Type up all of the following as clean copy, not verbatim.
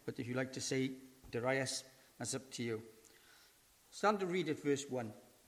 but if you like to say Darius, that's up to you. Stand to read at verse 1.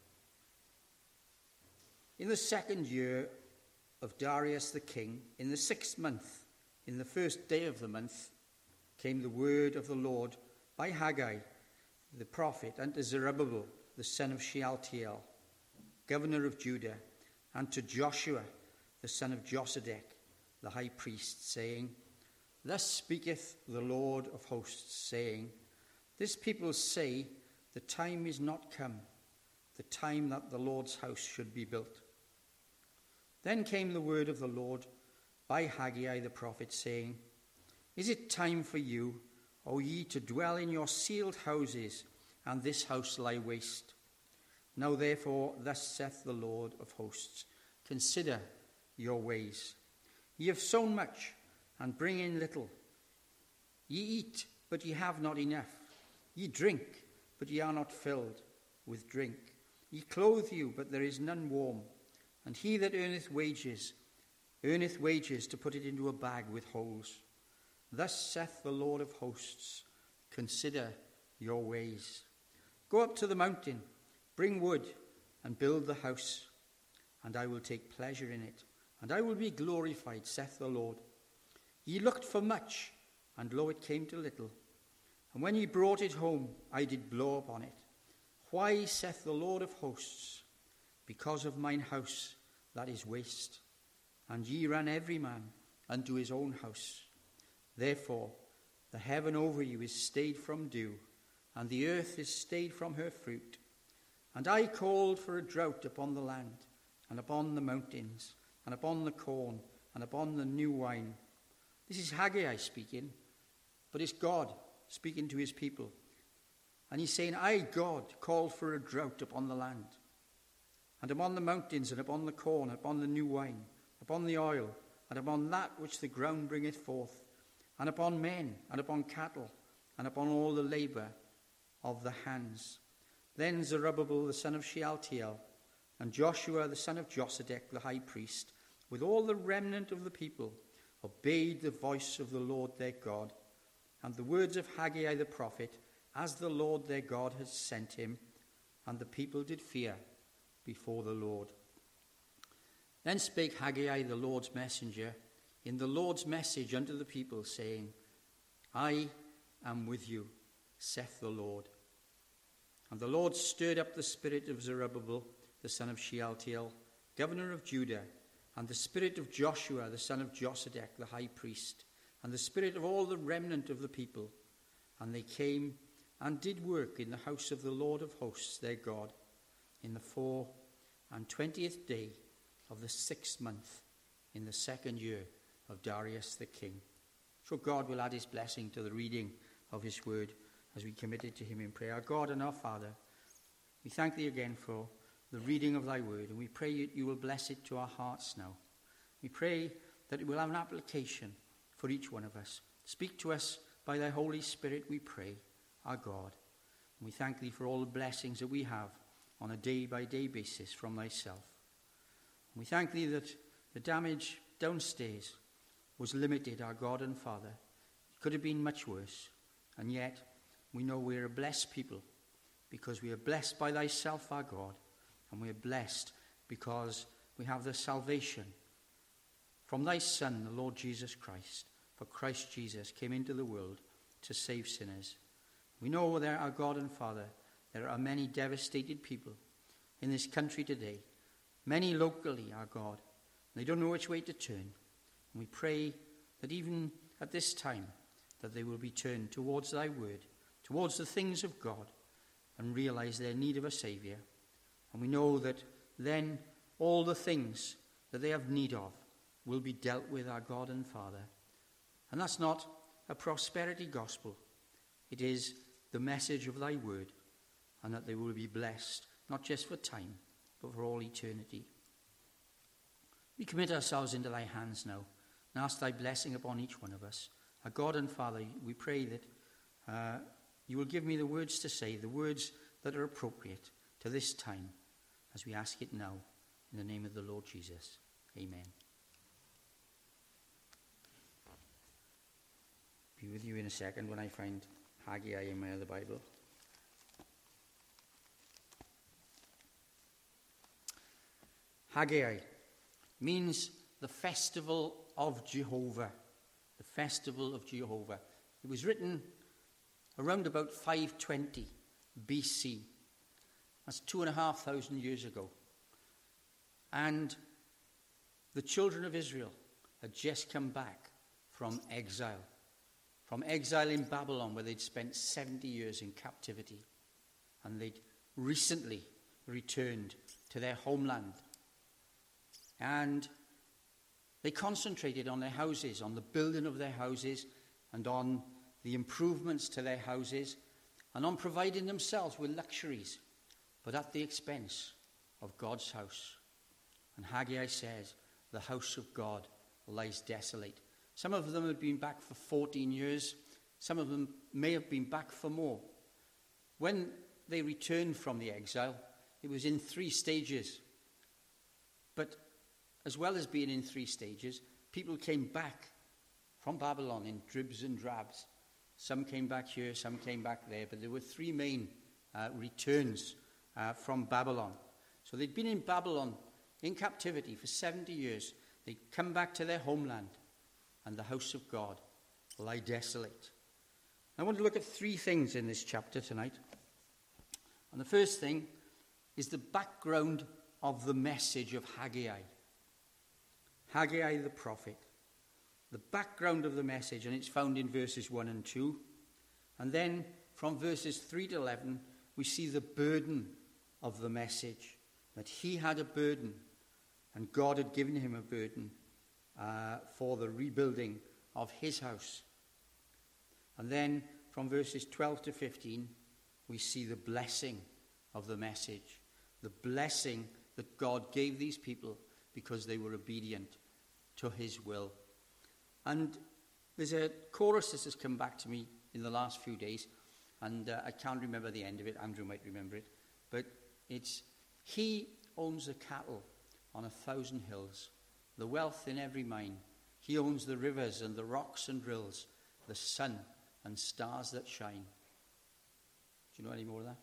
In the 2nd year of Darius the king, in the 6th month, in the 1st day of the month, came the word of the Lord by Haggai the prophet unto Zerubbabel the son of Shealtiel, governor of Judah, and to Joshua the son of Josedek, the high priest, saying, Thus speaketh the Lord of hosts, saying, This people say, the time is not come, the time that the Lord's house should be built. Then came the word of the Lord by Haggai the prophet, saying, Is it time for you, O ye, to dwell in your sealed houses, and this house lie waste? Now therefore, thus saith the Lord of hosts, Consider your ways. Ye have sown much, and bring in little. Ye eat, but ye have not enough. Ye drink, but ye are not filled with drink. Ye clothe you, but there is none warm. And he that earneth wages to put it into a bag with holes. Thus saith the Lord of hosts, Consider your ways. Go up to the mountain, bring wood, and build the house, and I will take pleasure in it, and I will be glorified, saith the Lord. Ye looked for much, and lo, it came to little. And when ye brought it home, I did blow upon it. Why, saith the Lord of hosts? Because of mine house that is waste, and ye ran every man unto his own house. Therefore the heaven over you is stayed from dew, and the earth is stayed from her fruit. And I called for a drought upon the land, and upon the mountains, and upon the corn, and upon the new wine. This is Haggai speaking, but it's God speaking to his people. And he's saying, I, God, called for a drought upon the land, and upon the mountains, and upon the corn, upon the new wine, upon the oil, and upon that which the ground bringeth forth, and upon men, and upon cattle, and upon all the labour of the hands. Then Zerubbabel the son of Shealtiel, and Joshua the son of Josedek the high priest, with all the remnant of the people, obeyed the voice of the Lord their God, and the words of Haggai the prophet, as the Lord their God had sent him, and the people did fear before the Lord. Then spake Haggai the Lord's messenger in the Lord's message unto the people, saying, I am with you, saith the Lord. And the Lord stirred up the spirit of Zerubbabel the son of Shealtiel, governor of Judah, and the spirit of Joshua the son of Josedek the high priest, and the spirit of all the remnant of the people. And they came and did work in the house of the Lord of hosts their God, in the 24th day of the 6th month, in the 2nd year of Darius the king. So God will add his blessing to the reading of his word as we commit it to him in prayer. Our God and our Father, we thank thee again for the reading of thy word, and we pray that you will bless it to our hearts now. We pray that it will have an application for each one of us. Speak to us by thy Holy Spirit, we pray, our God. And we thank thee for all the blessings that we have on a day-by-day basis from thyself. And we thank thee that the damage downstairs was limited, our God and Father. It could have been much worse. And yet, we know we are a blessed people because we are blessed by thyself, our God. And we are blessed because we have the salvation from thy Son, the Lord Jesus Christ. For Christ Jesus came into the world to save sinners. We know there, our God and Father, there are many devastated people in this country today. Many locally, our God. They don't know which way to turn. And we pray that even at this time, that they will be turned towards thy word, towards the things of God, and realize their need of a Saviour. And we know that then all the things that they have need of will be dealt with, our God and Father. And that's not a prosperity gospel. It is the message of thy word, and that they will be blessed, not just for time, but for all eternity. We commit ourselves into thy hands now, and ask thy blessing upon each one of us. Our God and Father, we pray that you will give me the words to say, the words that are appropriate to this time, as we ask it now, in the name of the Lord Jesus. Amen. be with you in a second when I find Haggai in my other Bible. Haggai means the festival of Jehovah. The festival of Jehovah. It was written around about 520 BC. That's 2,500 years ago. And the children of Israel had just come back from exile. From exile in Babylon, where they'd spent 70 years in captivity. And they'd recently returned to their homeland. And they concentrated on their houses, on the building of their houses, and on the improvements to their houses, and on providing themselves with luxuries, but at the expense of God's house. And Haggai says, the house of God lies desolate. Some of them had been back for 14 years. Some of them may have been back for more. When they returned from the exile, it was in 3 stages. But as well as being in 3 stages, people came back from Babylon in dribs and drabs. Some came back here, some came back there, but there were 3 main returns from Babylon. So they'd been in Babylon in captivity for 70 years. They'd come back to their homeland, and the house of God lie desolate. I want to look at 3 things in this chapter tonight. And the first thing is the background of the message of Haggai. Haggai the prophet. The background of the message, and it's found in verses 1 and 2. And then from verses 3 to 11, we see the burden of the message. That he had a burden, and God had given him a burden for the rebuilding of his house. And then from verses 12 to 15, we see the blessing of the message. The blessing that God gave these people because they were obedient to his will. And there's a chorus that has come back to me in the last few days, and I can't remember the end of it. Andrew might remember it. But it's, he owns the cattle on 1,000 hills, the wealth in every mine. He owns the rivers and the rocks and rills, the sun and stars that shine. Do you know any more of that?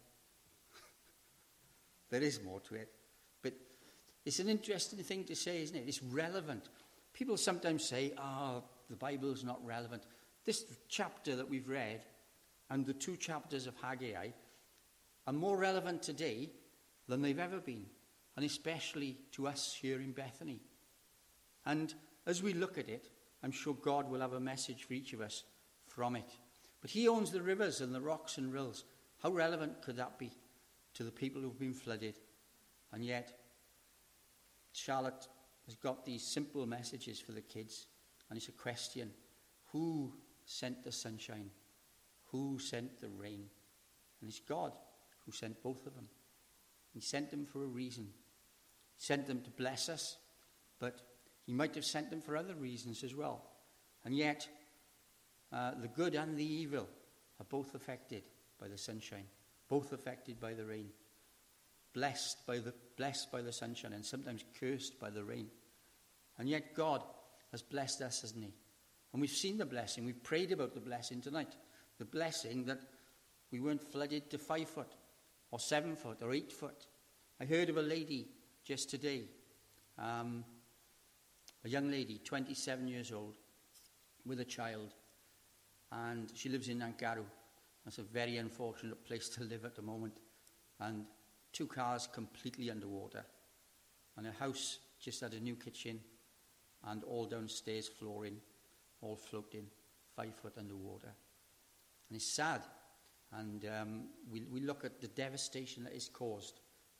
There is more to it. But it's an interesting thing to say, isn't it? It's relevant. People sometimes say, the Bible's not relevant. This chapter that we've read and the 2 chapters of Haggai are more relevant today than they've ever been, and especially to us here in Bethany. And as we look at it, I'm sure God will have a message for each of us from it. But he owns the rivers and the rocks and rills. How relevant could that be to the people who've been flooded? And yet, Charlotte has got these simple messages for the kids, and it's a question: who sent the sunshine? Who sent the rain? And it's God who sent both of them. He sent them for a reason. He sent them to bless us, but he might have sent them for other reasons as well. And yet, the good and the evil are both affected by the sunshine, both affected by the rain. Blessed by the sunshine, and sometimes cursed by the rain. And yet God has blessed us, hasn't he? And we've seen the blessing. We've prayed about the blessing tonight. The blessing that we weren't flooded to 5 foot or 7 foot or 8 foot. I heard of a lady just today, a young lady, 27 years old, with a child, and she lives in Nankaru. That's a very unfortunate place to live at the moment. And 2 cars completely underwater, and a house just had a new kitchen, and all downstairs flooring, all floating 5 foot underwater. And it's sad, and we look at the devastation that is caused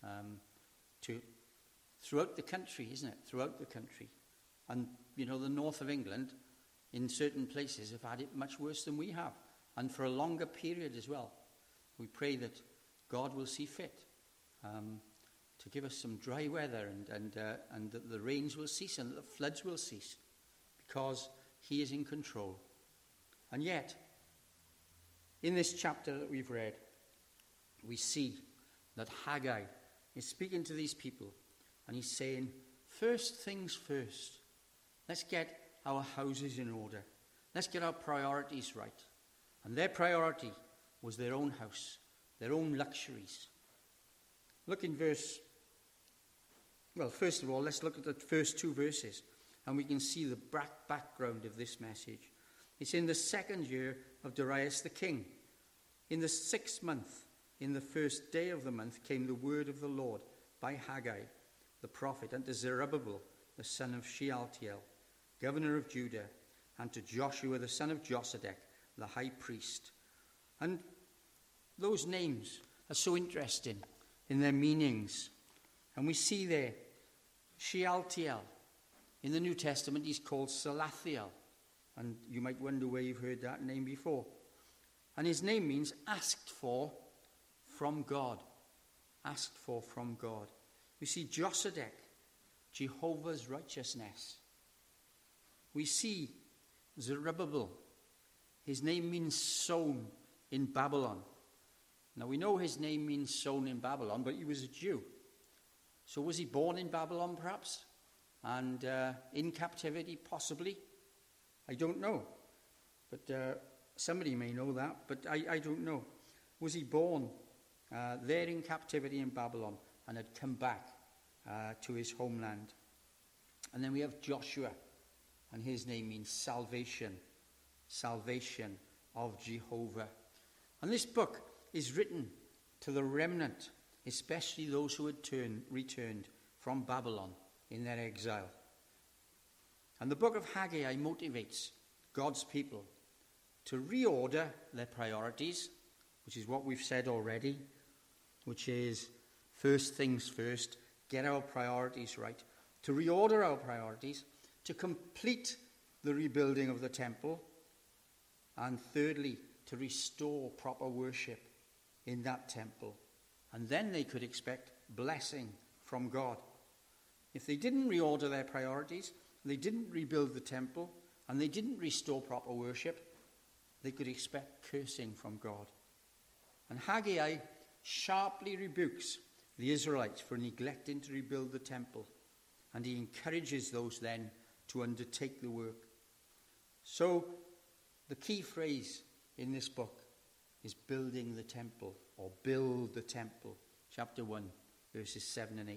throughout the country, isn't it? Throughout the country. And, the north of England, in certain places, have had it much worse than we have, and for a longer period as well. We pray that God will see fit to give us some dry weather, and that the rains will cease and that the floods will cease, because he is in control. And yet, in this chapter that we've read, we see that Haggai is speaking to these people, and he's saying, first things first, let's get our houses in order. Let's get our priorities right. And their priority was their own house, their own luxuries. Look in first of all, let's look at the first two verses, and we can see the background of this message. It's in the 2nd year of Darius the king. In the 6th month, in the 1st day of the month, came the word of the Lord by Haggai, the prophet, unto Zerubbabel, the son of Shealtiel, governor of Judah, and to Joshua, the son of Josedek, the high priest. And those names are so interesting in their meanings. And we see there, Shealtiel. In the New Testament, he's called Salathiel. And you might wonder where you've heard that name before. And his name means asked for from God. Asked for from God. We see Josedek, Jehovah's righteousness. We see Zerubbabel. His name means sown in Babylon. Now we know his name means sown in Babylon, but he was a Jew. So was he born in Babylon perhaps? And in captivity possibly? I don't know. But somebody may know that, but I don't know. Was he born there in captivity in Babylon and had come back to his homeland? And then we have Joshua, and his name means salvation. Salvation of Jehovah. And this book is written to the remnant, especially those who had returned from Babylon in their exile. And the book of Haggai motivates God's people to reorder their priorities, which is what we've said already, which is first things first, get our priorities right, to reorder our priorities, to complete the rebuilding of the temple, and thirdly, to restore proper worship in that temple. And then they could expect blessing from God. If they didn't reorder their priorities, they didn't rebuild the temple, and they didn't restore proper worship, they could expect cursing from God. And Haggai sharply rebukes the Israelites for neglecting to rebuild the temple, and he encourages those then to undertake the work. So, the key phrase in this book is building the temple, or build the temple. Chapter 1, verses 7 and 8.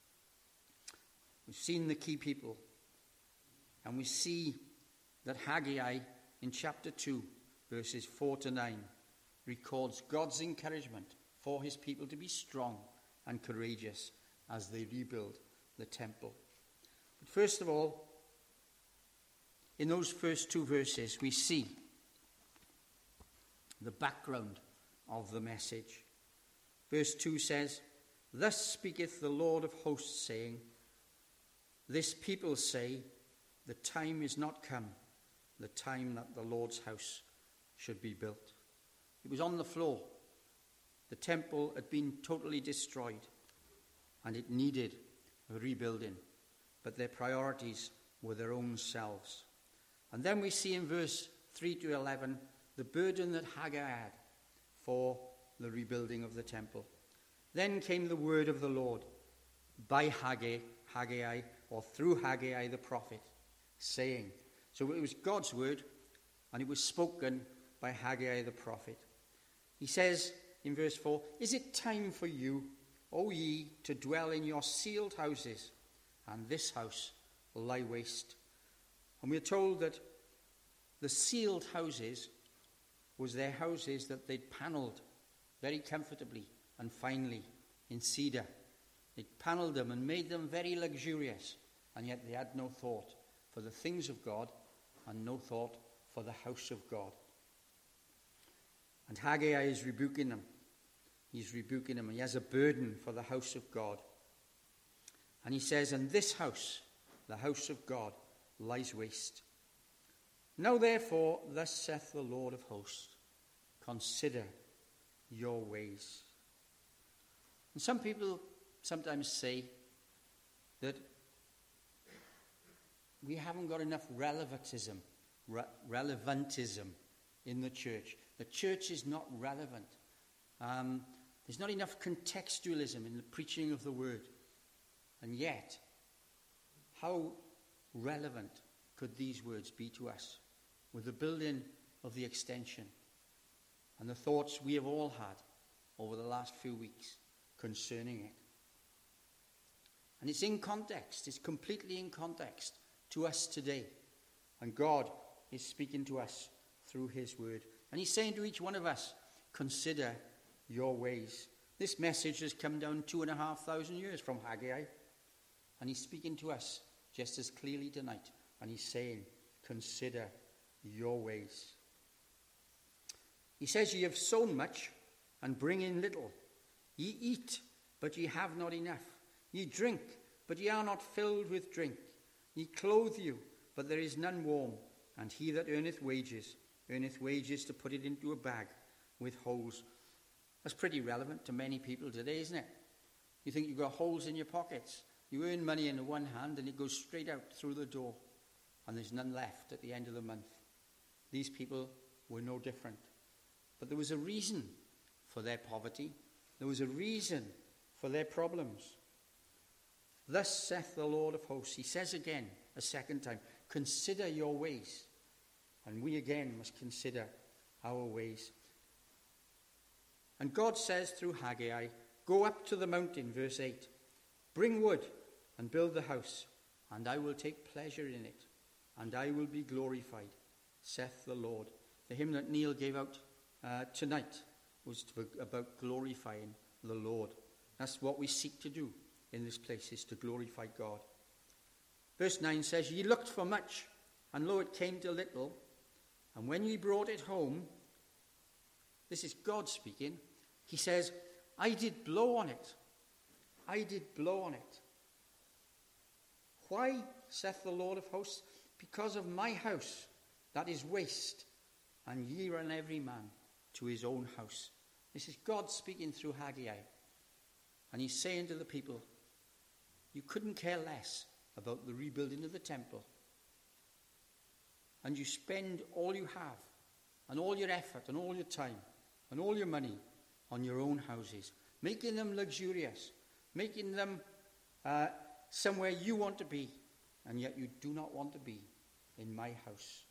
We've seen the key people, and we see that Haggai in chapter 2, verses 4 to 9, records God's encouragement for his people to be strong and courageous as they rebuild the temple. But first of all, in those first two verses, we see the background of the message. Verse 2 says, Thus speaketh the Lord of hosts, saying, This people say, the time is not come, the time that the Lord's house should be built. It was on the floor. The temple had been totally destroyed, and it needed a rebuilding. But their priorities were their own selves. And then we see in verse 3 to 11 the burden that Haggai had for the rebuilding of the temple. Then came the word of the Lord by Haggai, or through Haggai the prophet, saying. So it was God's word, and it was spoken by Haggai the prophet. He says in verse 4, Is it time for you, O ye, to dwell in your sealed houses, and this house will lie waste? And we are told that the sealed houses was their houses that they'd panelled very comfortably and finely in cedar. They'd panelled them and made them very luxurious, and yet they had no thought for the things of God and no thought for the house of God. And Haggai is rebuking them. He's rebuking them. He has a burden for the house of God. And he says, And this house, the house of God, lies waste. Now therefore, thus saith the Lord of hosts, consider your ways. And some people sometimes say that we haven't got enough relevantism in the church. The church is not relevant. There's not enough contextualism in the preaching of the word. And yet, how relevant could these words be to us? with the building of the extension and the thoughts we have all had over the last few weeks concerning it. And it's in context, it's completely in context to us today. And God is speaking to us through his word. And he's saying to each one of us, consider your ways. This message has come down 2,500 years from Haggai. And he's speaking to us just as clearly tonight. And he's saying, consider your ways. He says, ye have sown much and bring in little. Ye eat, but ye have not enough. Ye drink, but ye are not filled with drink. Ye clothe you, but there is none warm. And he that earneth wages to put it into a bag with holes. That's pretty relevant to many people today, isn't it? You think you've got holes in your pockets. You earn money in the one hand and it goes straight out through the door. And there's none left at the end of the month. These people were no different. But there was a reason for their poverty. There was a reason for their problems. Thus saith the Lord of hosts. He says again, a second time, consider your ways. And we again must consider our ways. And God says through Haggai, go up to the mountain, verse 8. Bring wood and build the house, and I will take pleasure in it, and I will be glorified, saith the Lord. The hymn that Neil gave out tonight was about glorifying the Lord. That's what we seek to do in this place, is to glorify God. Verse 9 says, ye looked for much, and lo, it came to little. And when ye brought it home, this is God speaking, he says, I did blow on it. I did blow on it. Why, saith the Lord of hosts? Because of my house that is waste, and ye run every man to his own house. This is God speaking through Haggai. And he's saying to the people, you couldn't care less about the rebuilding of the temple. And you spend all you have, and all your effort, and all your time, and all your money on your own houses, making them luxurious, making them somewhere you want to be, and yet you do not want to be in my house.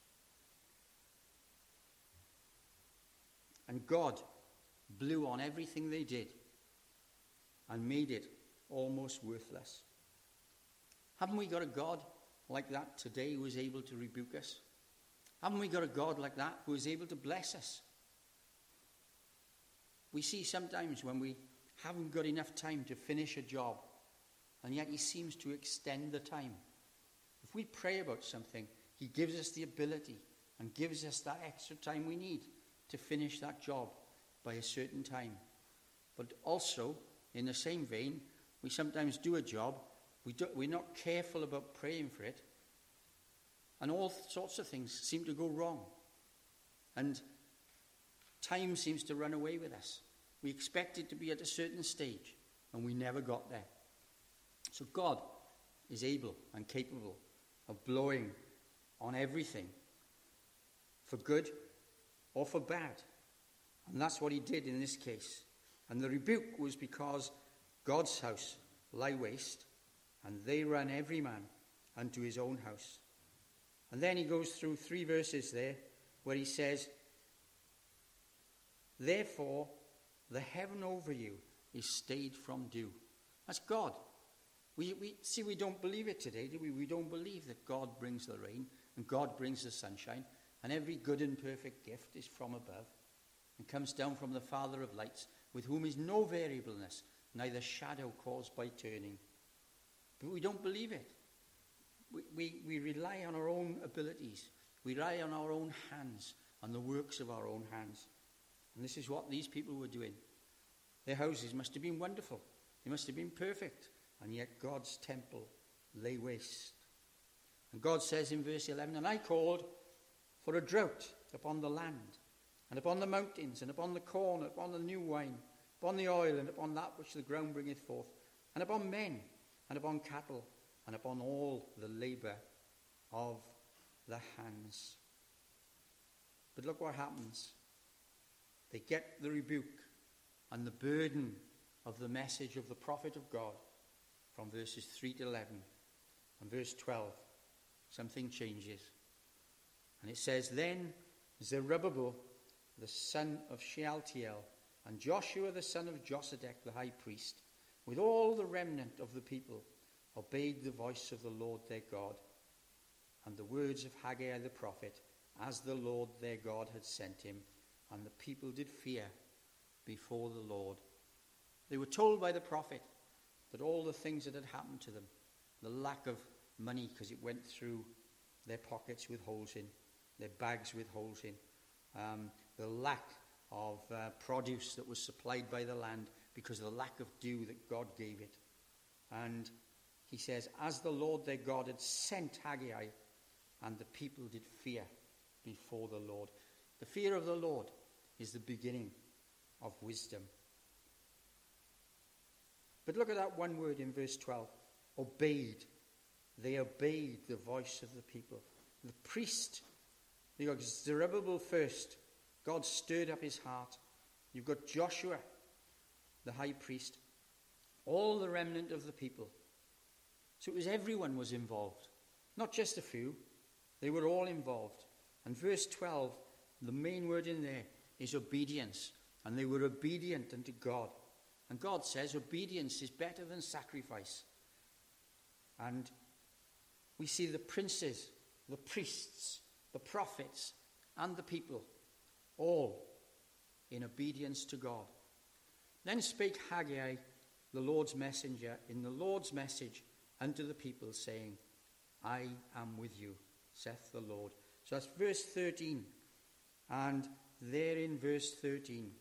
And God blew on everything they did and made it almost worthless. Haven't we got a God like that today who is able to rebuke us? Haven't we got a God like that who is able to bless us? We see sometimes when we haven't got enough time to finish a job, and yet he seems to extend the time. If we pray about something, he gives us the ability and gives us that extra time we need to finish that job by a certain time. But also, in the same vein, we sometimes do a job, we're not careful about praying for it, and all sorts of things seem to go wrong. And time seems to run away with us. We expect it to be at a certain stage, and we never got there. So God is able and capable of blowing on everything, for good or for bad. And that's what he did in this case. And the rebuke was because God's house lie waste, and they run every man unto his own house. And then he goes through 3 verses there where he says, therefore the heaven over you is stayed from dew. That's God. We don't believe it today, do we? We don't believe that God brings the rain and God brings the sunshine, and every good and perfect gift is from above and comes down from the Father of lights, with whom is no variableness, neither shadow caused by turning. But we don't believe it. We rely on our own abilities. We rely on our own hands, on the works of our own hands. And this is what these people were doing. Their houses must have been wonderful. They must have been perfect. And yet God's temple lay waste. And God says in verse 11, and I called for a drought upon the land, and upon the mountains, and upon the corn, and upon the new wine, upon the oil, and upon that which the ground bringeth forth, and upon men, and upon cattle, and upon all the labour of the hands. But look what happens. They get the rebuke and the burden of the message of the prophet of God from verses 3 to 11. And verse 12, something changes. And it says, Then Zerubbabel, the son of Shealtiel, and Joshua, the son of Josedek, the high priest, with all the remnant of the people, obeyed the voice of the Lord their God, and the words of Haggai the prophet, as the Lord their God had sent him, and the people did fear before the Lord. They were told by the prophet that all the things that had happened to them, the lack of money because it went through their pockets with holes in, their bags with holes in, the lack of produce that was supplied by the land because of the lack of dew that God gave it. And he says, as the Lord their God had sent Haggai, and the people did fear before the Lord. The fear of the Lord is the beginning of wisdom. But look at that one word in verse 12. Obeyed. They obeyed the voice of the people. The priest, you got Zerubbabel first. God stirred up his heart. You've got Joshua, the high priest. All the remnant of the people. So it was everyone was involved. Not just a few. They were all involved. And verse 12, the main word in there is obedience. And they were obedient unto God. And God says obedience is better than sacrifice. And we see the princes, the priests, the prophets, and the people, all in obedience to God. Then spake Haggai, the Lord's messenger, in the Lord's message unto the people, saying, I am with you, saith the Lord. So that's verse 13. And there in verse 13,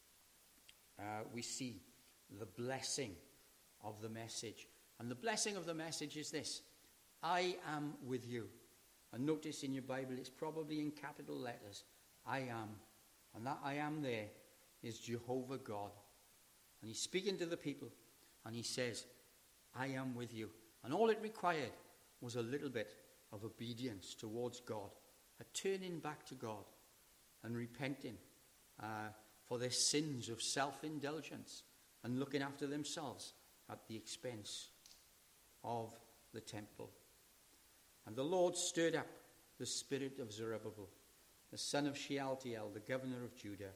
we see the blessing of the message. And the blessing of the message is this: I am with you. And notice in your Bible, it's probably in capital letters, I am. And that I am there is Jehovah God. And he's speaking to the people, and he says, I am with you. And all it required was a little bit of obedience towards God, a turning back to God and repenting for their sins of self-indulgence and looking after themselves at the expense of the temple. And the Lord stirred up the spirit of Zerubbabel, the son of Shealtiel, the governor of Judah,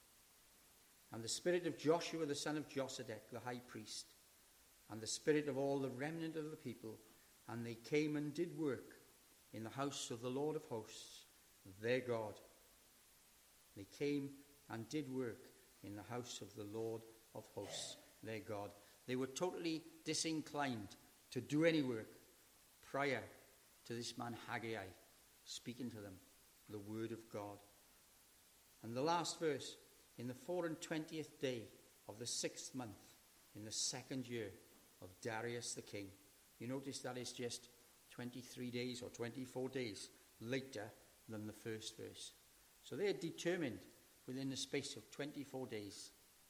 and the spirit of Joshua, the son of Josedek, the high priest, and the spirit of all the remnant of the people. And they came and did work in the house of the Lord of hosts, their God. They came and did work in the house of the Lord of hosts, their God. They were totally disinclined to do any work prior to this man Haggai speaking to them the word of God. And the last verse, in the 24th day of the 6th month, in the 2nd year of Darius the king. You notice that is just 23 days or 24 days later than the first verse. So they had determined within the space of 24 days,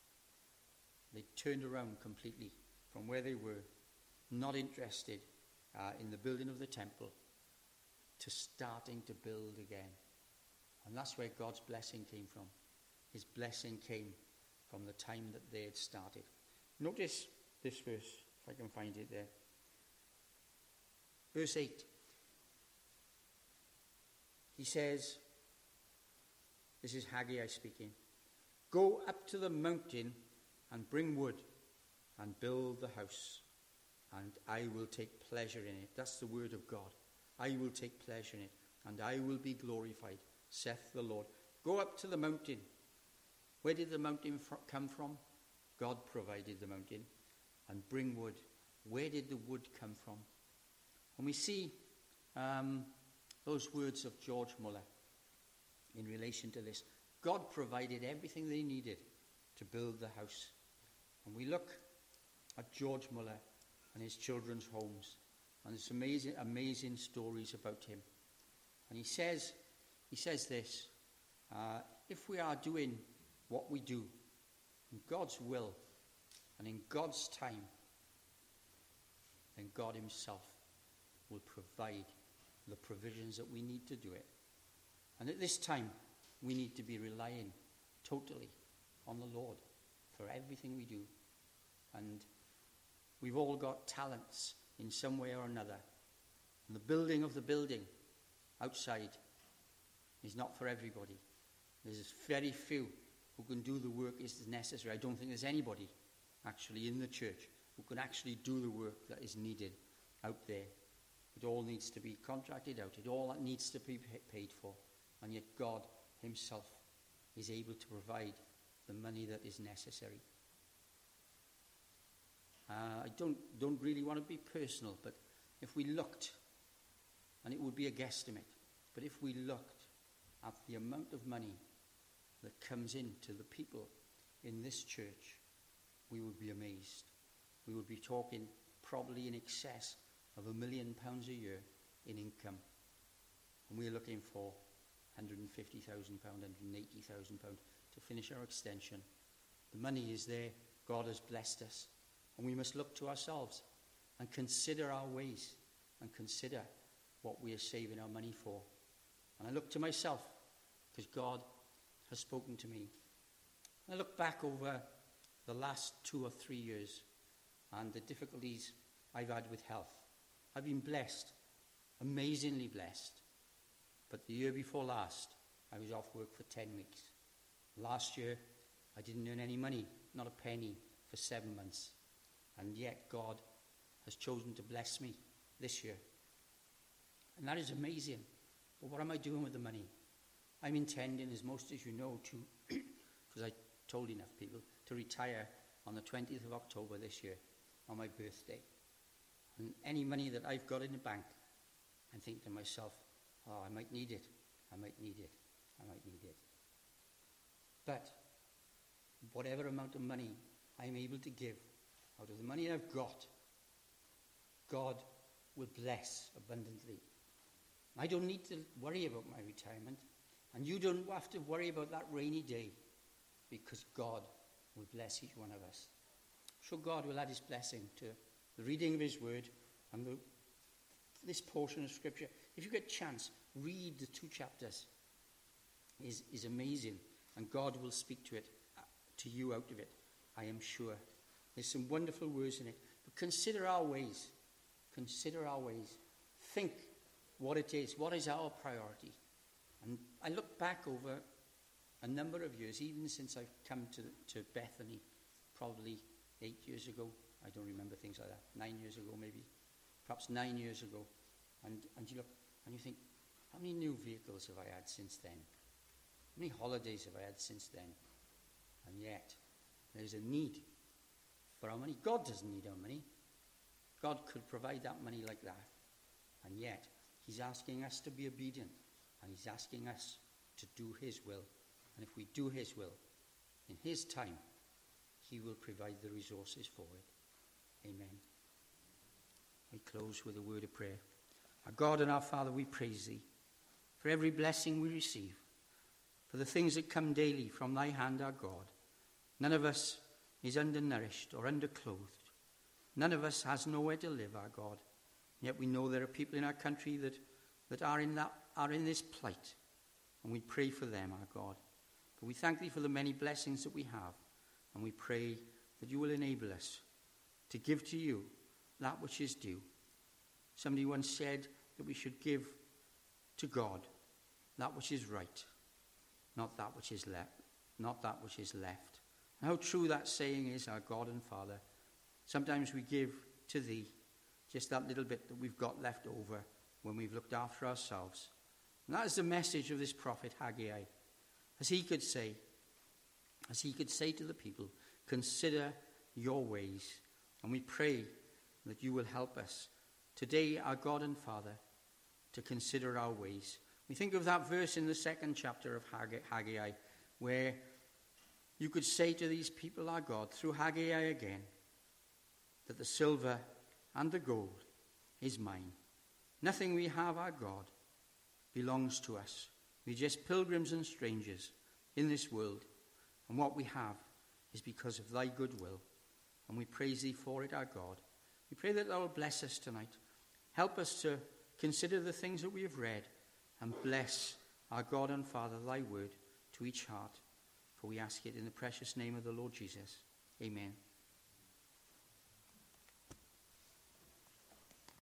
they turned around completely from where they were, not interested in the building of the temple, to starting to build again. And that's where God's blessing came from. His blessing came from the time that they had started. Notice this verse, if I can find it there. Verse 8. He says, this is Haggai speaking, go up to the mountain and bring wood and build the house, and I will take pleasure in it. That's the word of God. I will take pleasure in it, and I will be glorified, saith the Lord. Go up to the mountain. Where did the mountain come from? God provided the mountain. And bring wood. Where did the wood come from? And we see those words of George Muller in relation to this. God provided everything they needed to build the house. And we look at George Muller and his children's homes, and there's amazing, amazing stories about him. And he says this, if we are doing what we do in God's will and in God's time, then God himself will provide the provisions that we need to do it. And at this time, we need to be relying totally on the Lord for everything we do. And we've all got talents in some way or another. And the building of the building outside is not for everybody. There's very few who can do the work as is necessary. I don't think there's anybody actually in the church who can actually do the work that is needed out there. It all needs to be contracted out. It all needs to be paid for. And yet God himself is able to provide the money that is necessary. I don't really want to be personal, but if we looked, and it would be a guesstimate, but if we looked at the amount of money that comes into the people in this church, we would be amazed. We would be talking probably in excess of £1 million a year in income. And we're looking for £150,000, £180,000 to finish our extension. The money is there. God has blessed us. And we must look to ourselves and consider our ways and consider what we are saving our money for. And I look to myself because God has spoken to me. I look back over the last 2 or 3 years and the difficulties I've had with health. I've been blessed, amazingly blessed. But the year before last, I was off work for 10 weeks. Last year, I didn't earn any money, not a penny, for 7 months. And yet God has chosen to bless me this year. And that is amazing. But what am I doing with the money? I'm intending, as most as you know, to, because I told enough people, to retire on the 20th of October this year, on my birthday. And any money that I've got in the bank, I'm thinking to myself, oh, I might need it, I might need it, I might need it. But whatever amount of money I'm able to give out of the money I've got, God will bless abundantly. I don't need to worry about my retirement, and you don't have to worry about that rainy day, because God will bless each one of us. So God will add his blessing to the reading of his word and this portion of scripture. If you get a chance, read the 2 chapters. It is amazing, and God will speak to you out of it, I am sure. There's some wonderful words in it. But consider our ways. Consider our ways. Think what it is. What is our priority? And I look back over a number of years, even since I've come to Bethany, probably 8 years ago. I don't remember things like that. 9 years ago, maybe. Perhaps 9 years ago. And you look and you think, how many new vehicles have I had since then? How many holidays have I had since then? And yet, there's a need for our money. God doesn't need our money. God could provide that money like that. And yet, he's asking us to be obedient. And he's asking us to do his will. And if we do his will, in his time, he will provide the resources for it. Amen. We close with a word of prayer. Our God and our Father, we praise thee for every blessing we receive, for the things that come daily from thy hand, our God. None of us is undernourished or underclothed. None of us has nowhere to live, our God. Yet we know there are people in our country that are in this plight, and we pray for them, our God. But we thank thee for the many blessings that we have, and we pray that you will enable us to give to you that which is due. Somebody once said that we should give to God that which is right, not that which is left. And how true that saying is, our God and Father. Sometimes we give to thee just that little bit that we've got left over when we've looked after ourselves. And that is the message of this prophet Haggai. As he could say to the people, consider your ways. And we pray that you will help us today, our God and Father, to consider our ways. We think of that verse in the 2nd chapter of Haggai, where you could say to these people, our God, through Haggai again, that the silver and the gold is mine. Nothing we have, our God, belongs to us. We're just pilgrims and strangers in this world, and what we have is because of thy goodwill, and we praise thee for it, our God. We pray that thou will bless us tonight. Help us to consider the things that we have read, and bless, our God and Father, thy word to each heart. For we ask it in the precious name of the Lord Jesus. Amen.